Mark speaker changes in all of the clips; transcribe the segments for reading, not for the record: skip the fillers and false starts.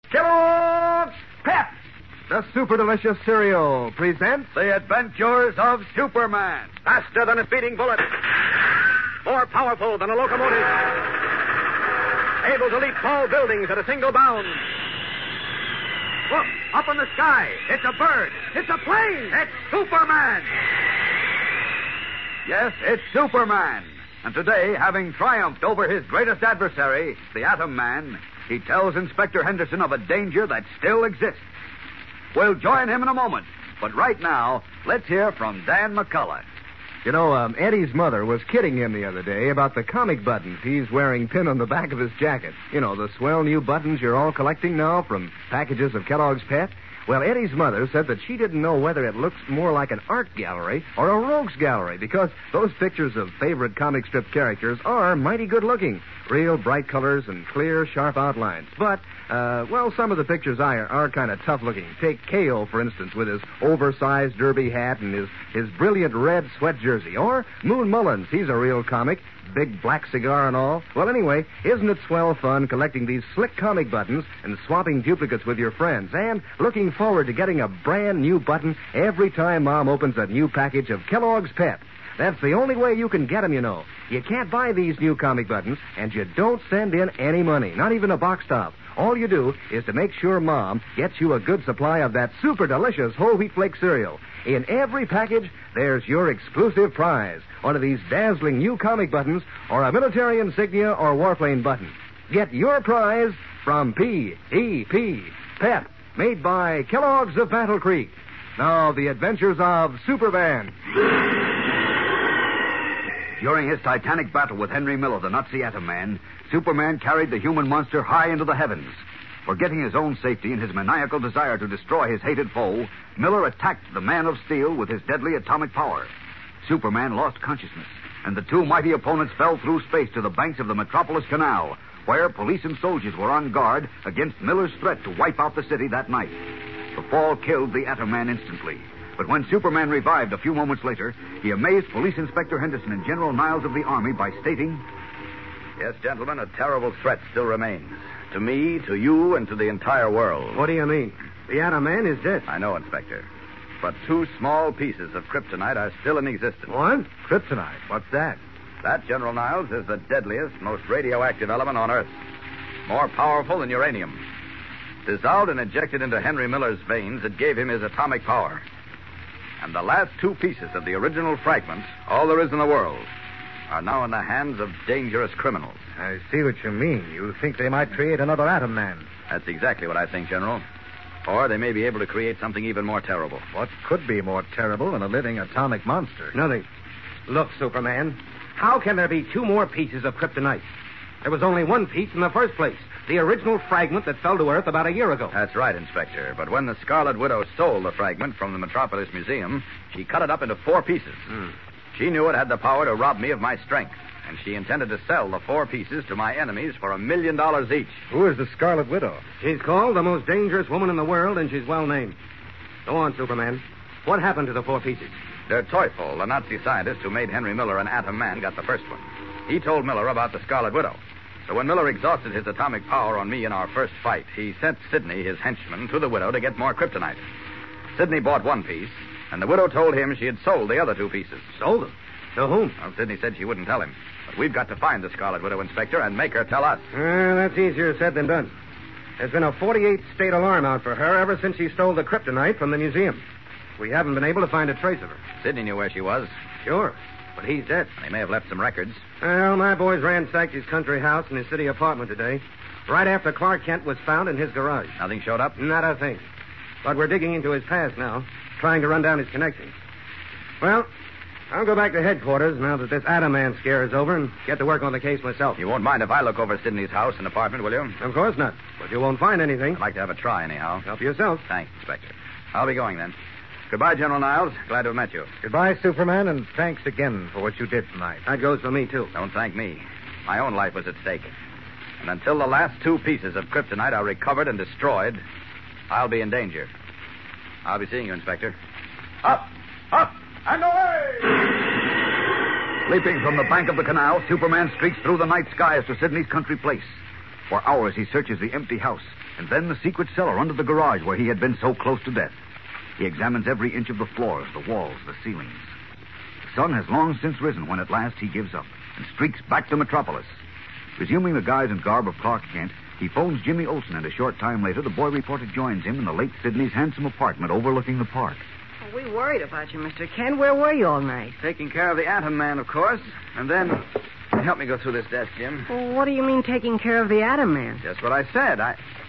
Speaker 1: Kellogg's Pep,
Speaker 2: The super delicious cereal presents
Speaker 1: the adventures of Superman.
Speaker 3: Faster than a speeding bullet. More powerful than a locomotive. Able to leap tall buildings at a single bound. Look, up in the sky. It's a bird. It's a plane. It's Superman.
Speaker 1: Yes, it's Superman. And today, having triumphed over his greatest adversary, the Atom Man, he tells Inspector Henderson of a danger that still exists. We'll join him in a moment. But right now, let's hear from Dan McCullough.
Speaker 2: You know, Eddie's mother was kidding him the other day about the comic buttons he's wearing pinned on the back of his jacket. You know, the swell new buttons you're all collecting now from packages of Kellogg's Pep. Well, Eddie's mother said that she didn't know whether it looks more like an art gallery or a rogues gallery because those pictures of favorite comic strip characters are mighty good looking. Real bright colors and clear, sharp outlines. But, some of the pictures are kind of tough looking. Take K.O., for instance, with his oversized derby hat and his brilliant red sweat jersey. Or Moon Mullins, he's a real comic. Big black cigar and all. Well, anyway, isn't it swell fun collecting these slick comic buttons and swapping duplicates with your friends and looking forward to getting a brand new button every time Mom opens a new package of Kellogg's Pep? That's the only way you can get them, you know. You can't buy these new comic buttons, and you don't send in any money, not even a box top. All you do is to make sure Mom gets you a good supply of that super delicious whole wheat flake cereal. In every package, there's your exclusive prize, one of these dazzling new comic buttons or a military insignia or warplane button. Get your prize from P.E.P. Pep, made by Kellogg's of Battle Creek. Now, the adventures of Superman.
Speaker 1: During his titanic battle with Henry Miller, the Nazi Atom Man, Superman carried the human monster high into the heavens. Forgetting his own safety and his maniacal desire to destroy his hated foe, Miller attacked the Man of Steel with his deadly atomic power. Superman lost consciousness, and the two mighty opponents fell through space to the banks of the Metropolis Canal, where police and soldiers were on guard against Miller's threat to wipe out the city that night. The fall killed the Atom Man instantly. But when Superman revived a few moments later, he amazed Police Inspector Henderson and General Niles of the Army by stating,
Speaker 3: Yes, gentlemen, a terrible threat still remains. To me, to you, and to the entire world.
Speaker 2: What do you mean? The Atom Man is dead.
Speaker 3: I know, Inspector. But two small pieces of kryptonite are still in existence.
Speaker 2: What? Kryptonite? What's that?
Speaker 3: That, General Niles, is the deadliest, most radioactive element on Earth. More powerful than uranium. Dissolved and injected into Henry Miller's veins, it gave him his atomic power. And the last two pieces of the original fragment, all there is in the world, are now in the hands of dangerous criminals.
Speaker 2: I see what you mean. You think they might create another Atom Man.
Speaker 3: That's exactly what I think, General. Or they may be able to create something even more terrible.
Speaker 2: What could be more terrible than a living atomic monster? Nothing. Look, Superman, how can there be two more pieces of kryptonite? There was only one piece in the first place. The original fragment that fell to Earth about a year ago.
Speaker 3: That's right, Inspector. But when the Scarlet Widow stole the fragment from the Metropolis Museum, she cut it up into 4 pieces. She knew it had the power to rob me of my strength, and she intended to sell the 4 pieces to my enemies for $1 million each.
Speaker 2: Who is the Scarlet Widow? She's called the most dangerous woman in the world, and she's well named. Go on, Superman. What happened to the 4 pieces?
Speaker 3: Der Teufel, the Nazi scientist who made Henry Miller an Atom Man, got the first one. He told Miller about the Scarlet Widow. So when Miller exhausted his atomic power on me in our first fight, he sent Sidney, his henchman, to the Widow to get more kryptonite. Sidney bought 1 piece, and the Widow told him she had sold the other 2 pieces.
Speaker 2: Sold them? To whom?
Speaker 3: Well, Sidney said she wouldn't tell him. But we've got to find the Scarlet Widow, Inspector, and make her tell us.
Speaker 2: That's easier said than done. There's been a 48-state alarm out for her ever since she stole the kryptonite from the museum. We haven't been able to find a trace of her.
Speaker 3: Sidney knew where she was.
Speaker 2: Sure, but he's dead.
Speaker 3: And he may have left some records.
Speaker 2: Well, my boys ransacked his country house and his city apartment today, right after Clark Kent was found in his garage.
Speaker 3: Nothing showed up?
Speaker 2: Not a thing. But we're digging into his past now, trying to run down his connections. Well, I'll go back to headquarters now that this Atom Man scare is over and get to work on the case myself.
Speaker 3: You won't mind if I look over Sidney's house and apartment, will you?
Speaker 2: Of course not. But you won't find anything.
Speaker 3: I'd like to have a try, anyhow.
Speaker 2: Help yourself.
Speaker 3: Thanks, Inspector. I'll be going then. Goodbye, General Niles. Glad to have met you.
Speaker 2: Goodbye, Superman, and thanks again for what you did tonight. That goes for me, too.
Speaker 3: Don't thank me. My own life was at stake. And until the last 2 pieces of kryptonite are recovered and destroyed, I'll be in danger. I'll be seeing you, Inspector.
Speaker 1: Up, and away! Leaping from the bank of the canal, Superman streaks through the night skies to Sidney's country place. For hours he searches the empty house, and then the secret cellar under the garage where he had been so close to death. He examines every inch of the floors, the walls, the ceilings. The sun has long since risen when at last he gives up and streaks back to Metropolis. Resuming the guise and garb of Clark Kent, he phones Jimmy Olsen, and a short time later, the boy reporter joins him in the late Sidney's handsome apartment overlooking the park.
Speaker 4: Well, we worried about you, Mr. Kent. Where were you all night?
Speaker 3: Taking care of the Atom Man, of course. And then... Help me go through this desk, Jim.
Speaker 4: Well, what do you mean taking care of the Atom Man?
Speaker 3: Just what I said.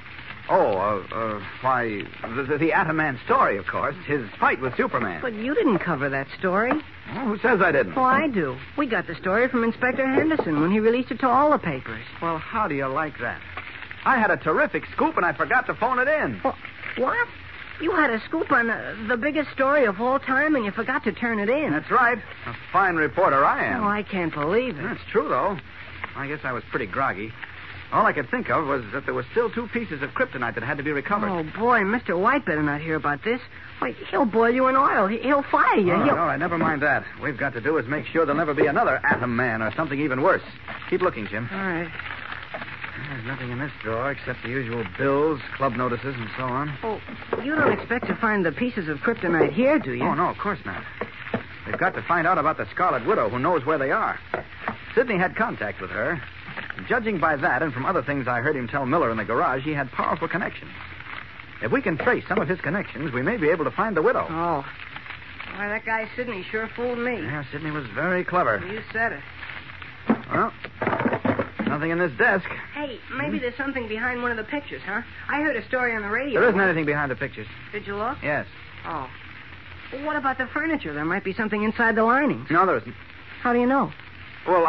Speaker 3: Why, the Atom Man story, of course. His fight with Superman.
Speaker 4: But you didn't cover that story.
Speaker 3: Well, who says I didn't?
Speaker 4: Oh, I do. We got the story from Inspector Henderson when he released it to all the papers.
Speaker 3: Well, how do you like that? I had a terrific scoop, and I forgot to phone it in.
Speaker 4: Well, what? You had a scoop on the biggest story of all time, and you forgot to turn it in.
Speaker 3: That's right. A fine reporter I am.
Speaker 4: Oh, I can't believe it.
Speaker 3: That's true, though. I guess I was pretty groggy. All I could think of was that there were still 2 pieces of kryptonite that had to be recovered.
Speaker 4: Oh, boy, Mr. White better not hear about this. Why, he'll boil you in oil. He'll fire you.
Speaker 3: All right, never mind that. What we've got to do is make sure there'll never be another Atom Man or something even worse. Keep looking, Jim.
Speaker 4: All right.
Speaker 3: There's nothing in this drawer except the usual bills, club notices, and so on.
Speaker 4: Oh, you don't expect to find the pieces of kryptonite here, do you?
Speaker 3: Oh, no, of course not. We've got to find out about the Scarlet Widow, who knows where they are. Sidney had contact with her. Judging by that, and from other things I heard him tell Miller in the garage, he had powerful connections. If we can trace some of his connections, we may be able to find the widow.
Speaker 4: Oh. Why, that guy Sidney sure fooled me.
Speaker 3: Yeah, Sidney was very clever.
Speaker 4: You said it.
Speaker 3: Well, nothing in this desk.
Speaker 4: Hey, maybe there's something behind one of the pictures, huh? I heard a story on the radio.
Speaker 3: There isn't anything behind the pictures.
Speaker 4: Did you look?
Speaker 3: Yes.
Speaker 4: Oh. Well, what about the furniture? There might be something inside the linings.
Speaker 3: No, there isn't.
Speaker 4: How do you know?
Speaker 3: Well,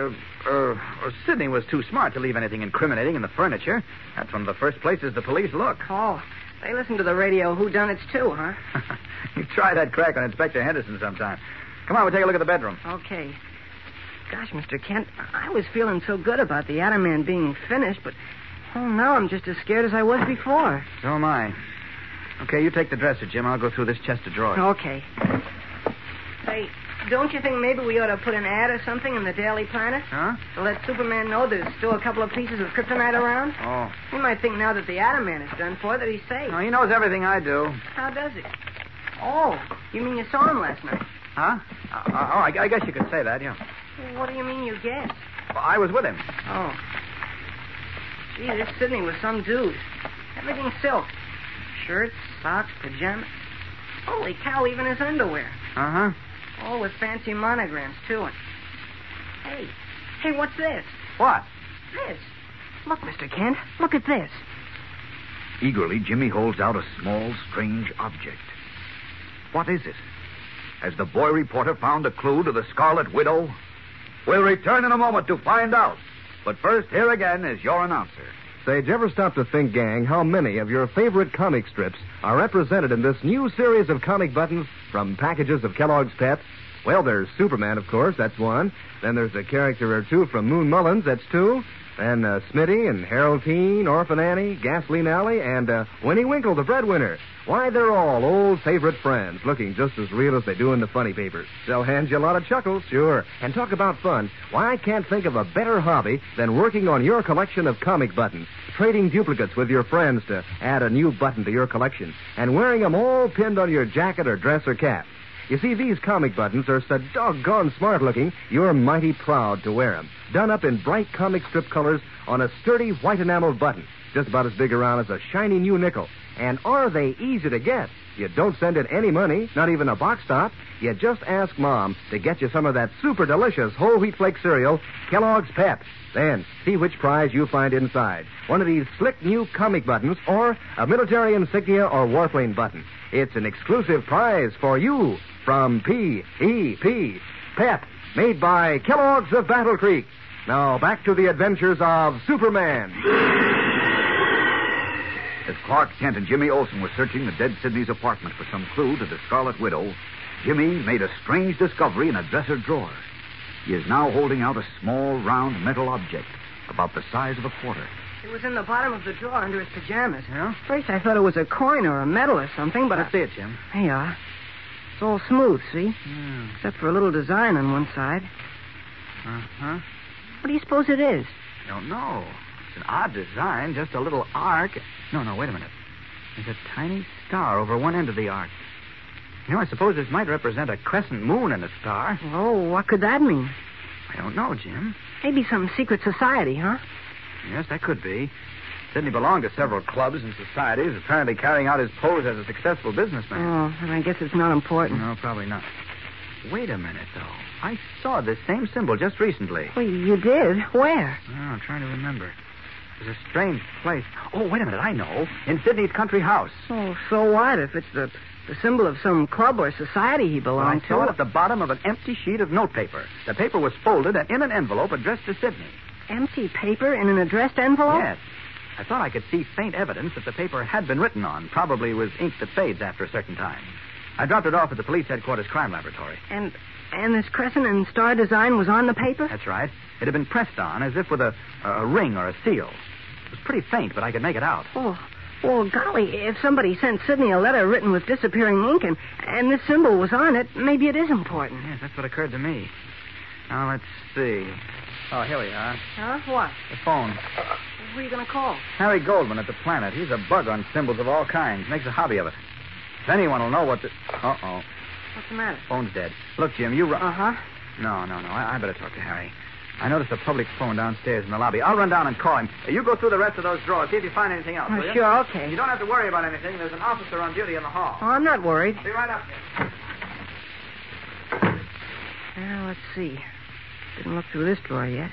Speaker 3: Sidney was too smart to leave anything incriminating in the furniture. That's one of the first places the police look.
Speaker 4: Oh, they listen to the radio whodunits too, huh?
Speaker 3: You try that crack on Inspector Henderson sometime. Come on, we'll take a look at the bedroom.
Speaker 4: Okay. Gosh, Mr. Kent, I was feeling so good about the Atom Man being finished, but now I'm just as scared as I was before.
Speaker 3: So am I. Okay, you take the dresser, Jim. I'll go through this chest of drawers.
Speaker 4: Okay. Hey, don't you think maybe we ought to put an ad or something in the Daily Planet?
Speaker 3: Huh?
Speaker 4: To let Superman know there's still a couple of pieces of kryptonite around?
Speaker 3: Oh.
Speaker 4: He might think now that the Atom Man is done for that he's safe.
Speaker 3: Oh, he knows everything I do.
Speaker 4: How does he? Oh, you mean you saw him last night?
Speaker 3: Huh? I guess you could say that, yeah.
Speaker 4: What do you mean you guess?
Speaker 3: Well, I was with him.
Speaker 4: Oh. Gee, this Sidney was some dude. Everything silk. Shirts, socks, pajamas. Holy cow, even his underwear.
Speaker 3: Uh-huh.
Speaker 4: All with fancy monograms, too. And... Hey, what's this?
Speaker 3: What?
Speaker 4: This. Look, Mr. Kent, look at this.
Speaker 1: Eagerly, Jimmy holds out a small, strange object. What is it? Has the boy reporter found a clue to the Scarlet Widow? We'll return in a moment to find out. But first, here again is your announcer.
Speaker 2: Say, did you ever stop to think, gang, how many of your favorite comic strips are represented in this new series of comic buttons from packages of Kellogg's Pep? Well, there's Superman, of course, that's one. Then there's a character or two from Moon Mullins, that's two. Then Smitty and Harold Teen, Orphan Annie, Gasoline Alley, and Winnie Winkle, the breadwinner. Why, they're all old favorite friends, looking just as real as they do in the funny papers. They'll hand you a lot of chuckles, sure. And talk about fun. Why, I can't think of a better hobby than working on your collection of comic buttons, trading duplicates with your friends to add a new button to your collection, and wearing them all pinned on your jacket or dress or cap. You see, these comic buttons are so doggone smart-looking, you're mighty proud to wear them. Done up in bright comic strip colors on a sturdy white enameled button, just about as big around as a shiny new nickel. And are they easy to get? You don't send in any money, not even a box top. You just ask Mom to get you some of that super delicious whole wheat flake cereal, Kellogg's Pep. Then see which prize you find inside. One of these slick new comic buttons or a military insignia or warplane button. It's an exclusive prize for you from P.E.P. Pep, made by Kellogg's of Battle Creek. Now back to the adventures of Superman.
Speaker 1: As Clark Kent and Jimmy Olsen were searching the dead Sidney's apartment for some clue to the Scarlet Widow, Jimmy made a strange discovery in a dresser drawer. He is now holding out a small, round metal object about the size of a quarter.
Speaker 4: It was in the bottom of the drawer under his pajamas.
Speaker 3: Yeah?
Speaker 4: First I thought it was a coin or a medal or something, but
Speaker 3: Let's see it, Jim.
Speaker 4: There you are. It's all smooth, see?
Speaker 3: Yeah.
Speaker 4: Except for a little design on one side.
Speaker 3: Uh-huh.
Speaker 4: What do you suppose it is?
Speaker 3: I don't know. It's an odd design, just a little arc.
Speaker 5: No, wait a minute. There's a tiny star over one end of the arc. I suppose this might represent a crescent moon and a star.
Speaker 4: Oh, what could that mean?
Speaker 5: I don't know, Jim.
Speaker 4: Maybe some secret society, huh?
Speaker 5: Yes, that could be. Sidney belonged to several clubs and societies, apparently carrying out his pose as a successful businessman.
Speaker 4: Oh, and I guess it's not important.
Speaker 5: No, probably not. Wait a minute, though. I saw this same symbol just recently.
Speaker 4: Well, you did? Where?
Speaker 5: Oh, I'm trying to remember. It was a strange place. Oh, wait a minute. I know. In Sidney's country house.
Speaker 4: Oh, so what? If it's the symbol of some club or society he
Speaker 5: Well,
Speaker 4: belonged
Speaker 5: I saw
Speaker 4: to.
Speaker 5: it at the bottom of an empty sheet of notepaper. The paper was folded and in an envelope addressed to Sidney.
Speaker 4: Empty paper in an addressed envelope?
Speaker 5: Yes. I thought I could see faint evidence that the paper had been written on, probably with ink that fades after a certain time. I dropped it off at the police headquarters crime laboratory.
Speaker 4: And this crescent and star design was on the paper?
Speaker 5: That's right. It had been pressed on as if with a ring or a seal. It was pretty faint, but I could make it out.
Speaker 4: Oh, well, golly, if somebody sent Sidney a letter written with disappearing ink and this symbol was on it, maybe it is important.
Speaker 5: Yes, that's what occurred to me. Now, let's see. Oh, here we are.
Speaker 4: Huh? What?
Speaker 5: The phone.
Speaker 4: Who are you going to call?
Speaker 5: Harry Goldman at the Planet. He's a bug on symbols of all kinds. Makes a hobby of it. If anyone will know what the... Uh-oh.
Speaker 4: What's the matter?
Speaker 5: Phone's dead. Look, Jim, you run...
Speaker 4: Uh-huh.
Speaker 5: No. I better talk to Harry. I noticed a public phone downstairs in the lobby. I'll run down and call him. You go through the rest of those drawers. See if you find anything else, will you?
Speaker 4: Sure, okay.
Speaker 5: You don't have to worry about anything. There's an officer on duty in the hall.
Speaker 4: Oh, I'm not worried.
Speaker 5: Be right up, Jim.
Speaker 4: Well, let's see. Didn't look through this drawer yet.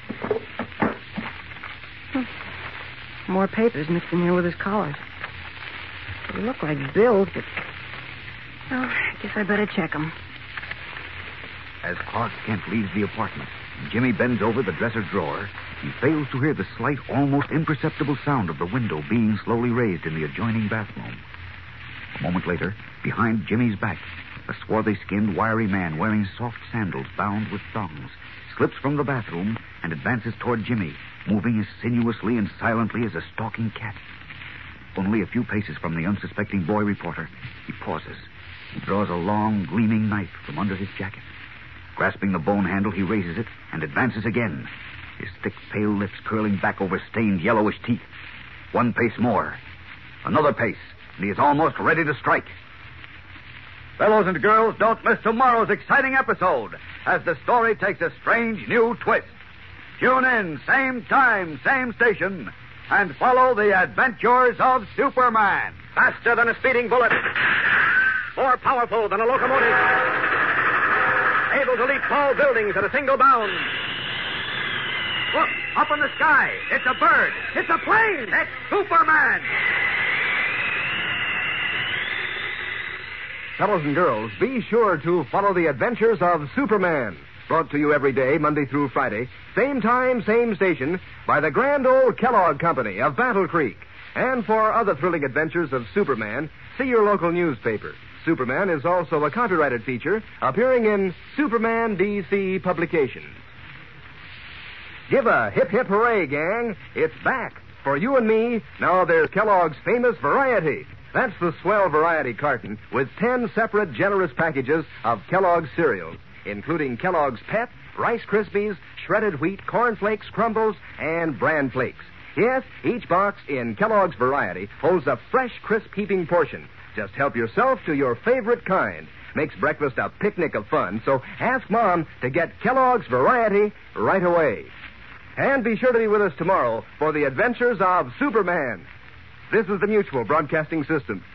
Speaker 4: More papers mixed in here with his collars. They look like bills, but... Well, I guess I better check them.
Speaker 1: As Clark Kent leaves the apartment, Jimmy bends over the dresser drawer. He fails to hear the slight, almost imperceptible sound of the window being slowly raised in the adjoining bathroom. A moment later, behind Jimmy's back, a swarthy-skinned, wiry man wearing soft sandals bound with thongs slips from the bathroom and advances toward Jimmy, moving as sinuously and silently as a stalking cat. Only a few paces from the unsuspecting boy reporter, he pauses. He draws a long, gleaming knife from under his jacket. Grasping the bone handle, he raises it and advances again, his thick, pale lips curling back over stained, yellowish teeth. One pace more. Another pace, and he is almost ready to strike. Fellows and girls, don't miss tomorrow's exciting episode as the story takes a strange new twist. Tune in, same time, same station, and follow the adventures of Superman.
Speaker 2: Faster than a speeding bullet. More powerful than a locomotive. Able to leap tall buildings at a single bound.
Speaker 1: Look, up in the sky. It's a bird. It's a plane. It's Superman.
Speaker 2: Fellows and girls, be sure to follow the adventures of Superman. Brought to you every day, Monday through Friday. Same time, same station, by the grand old Kellogg Company of Battle Creek. And for other thrilling adventures of Superman, see your local newspaper. Superman is also a copyrighted feature appearing in Superman DC publications. Give a hip, hip hooray, gang. It's back. For you and me, now there's Kellogg's famous variety. That's the swell variety carton with 10 separate generous packages of Kellogg's cereals, including Kellogg's Pep, Rice Krispies, shredded wheat, Corn Flakes, Crumbles, and Bran Flakes. Yes, each box in Kellogg's variety holds a fresh, crisp heaping portion. Just help yourself to your favorite kind. Makes breakfast a picnic of fun, so ask Mom to get Kellogg's variety right away. And be sure to be with us tomorrow for the adventures of Superman. This is the Mutual Broadcasting System.